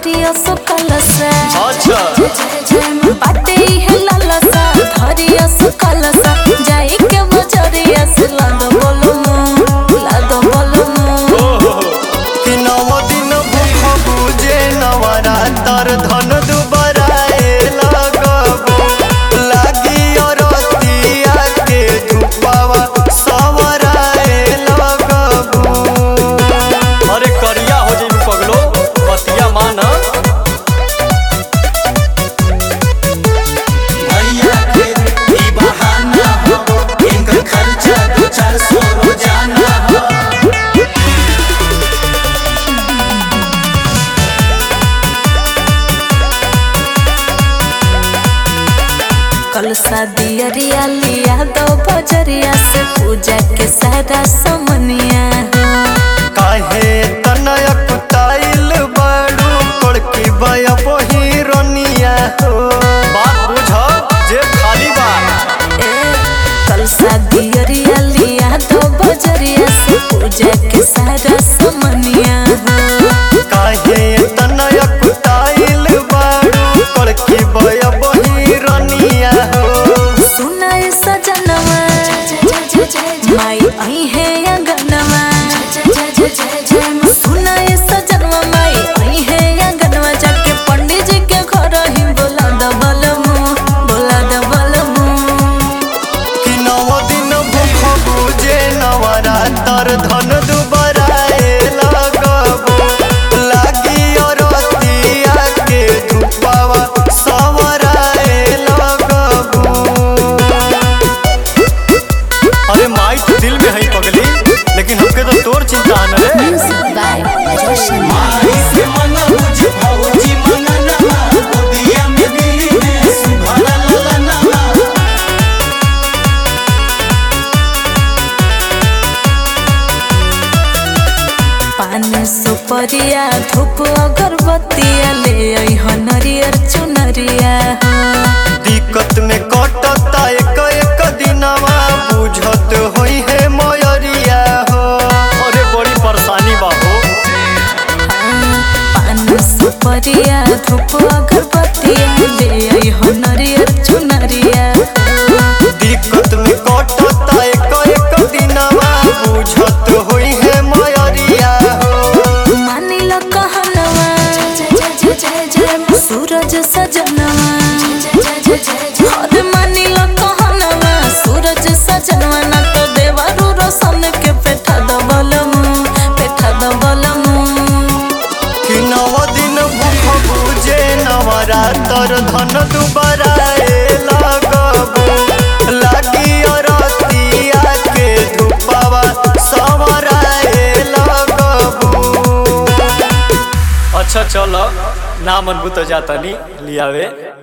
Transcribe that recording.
धरिया सो कलसा अच्छा बाटे है लालसा धरिया सो कलसा जाई के बजरिया से लाद बोलो कि नव दिन भूख बुझे नवरातर धन दुबराए लगबो लागी औरतिया के धुपावा सवराए लगबो। अरे करिया हो जाई पगलो बतिया माना भैया के ई बहाना हो इनका खर्चा 400 रोजाना हो। कलसा दियरिया लिया दो बजरिया से पूजा के सारा समनिया काहे तनया कुताइल बड़ू कोड़की बया बही रनिया हो बात बुझ जे खाली बात कलसा दियरिया लिया दो बजरिया से पूजा के सारा समनिया काहे तनया कुताइल बड़ू कोड़की बया बही रनिया हो। सुनाए सजनवा माई आई है अंगनवा सुनाए सजनवा माई आई है अंगनवा जाके पंडित जी के घर ही बोला दबलमु कि नव दिन भूख बुझे नवरातर धन दुबराए लगबो लागी औरतिया के धुपावा सवराए लगबो। अरे माई तो दिल में है पगली लेकिन हमके तो तोर चिंता न रे। माई से मना मुझे भौजी मंगना गोदिया में दिली में सुभला ललना। पानी सुपरिया धूप अगरबत्तिया ले आई हनरियर चुनरिया दिक्कत में कटता एक एक दिनवा बुझत होई है मयरिया हो। अरे बड़ी परेशानी बा हो। पानी सुपरिया धूप अगरबत्तिया ले आई हनरियर चुनरिया दिक्कत में कटता एक एक दिनवा बुझत होई है मयरिया हो। मानिल कहनवा सूरज सजनवा और मानिल कहनवा सूरज सजनवा ना तो देवरू रोशन के पेठा दबलमु कि नव दिन भूख बुझे नवरातर धन दुबराए लगबो लागी औरतिया के धुपावा सवराए लगबो। अच्छा चलो ना मनबू तो जाता नहीं लियावे।